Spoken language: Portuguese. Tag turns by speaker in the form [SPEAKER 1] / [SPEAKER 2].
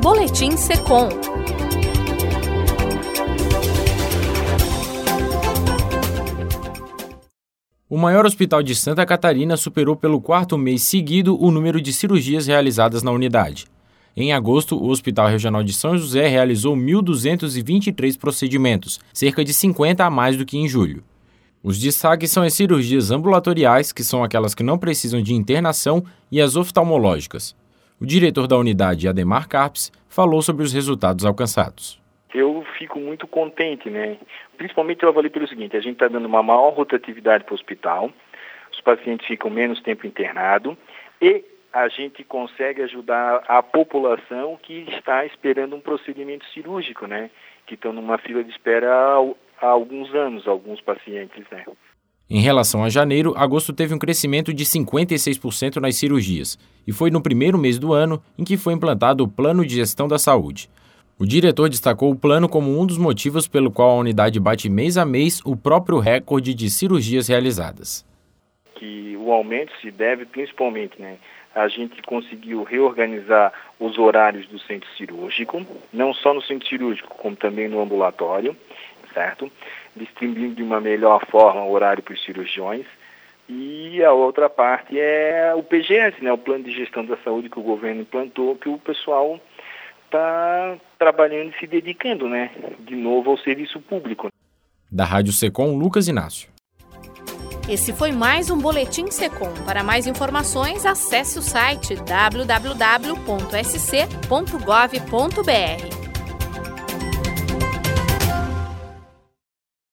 [SPEAKER 1] Boletim Secom.
[SPEAKER 2] O maior hospital de Santa Catarina superou pelo 4º mês seguido o número de cirurgias realizadas na unidade. Em agosto, o Hospital Regional de São José realizou 1.223 procedimentos, cerca de 50 a mais do que em julho. Os destaques são as cirurgias ambulatoriais, que são aquelas que não precisam de internação, e as oftalmológicas. O diretor da unidade, Ademar Carpes, falou sobre os resultados alcançados.
[SPEAKER 3] Eu fico muito contente, Principalmente eu avalio pelo seguinte: a gente está dando uma maior rotatividade para o hospital, os pacientes ficam menos tempo internados e a gente consegue ajudar a população que está esperando um procedimento cirúrgico, que estão numa fila de espera há alguns anos, alguns pacientes,
[SPEAKER 2] Em relação a janeiro, agosto teve um crescimento de 56% nas cirurgias, e foi no primeiro mês do ano em que foi implantado o Plano de Gestão da Saúde. O diretor destacou o plano como um dos motivos pelo qual a unidade bate mês a mês o próprio recorde de cirurgias realizadas.
[SPEAKER 3] Que o aumento se deve principalmente, a gente conseguiu reorganizar os horários do centro cirúrgico, não só no centro cirúrgico, como também no ambulatório, certo? Distribuindo de uma melhor forma o horário para os cirurgiões. E a outra parte é o PGS, o Plano de Gestão da Saúde que o governo implantou, que o pessoal está trabalhando e se dedicando, de novo ao serviço público.
[SPEAKER 2] Da Rádio Secom, Lucas Inácio.
[SPEAKER 1] Esse foi mais um Boletim Secom. Para mais informações, acesse o site www.sc.gov.br.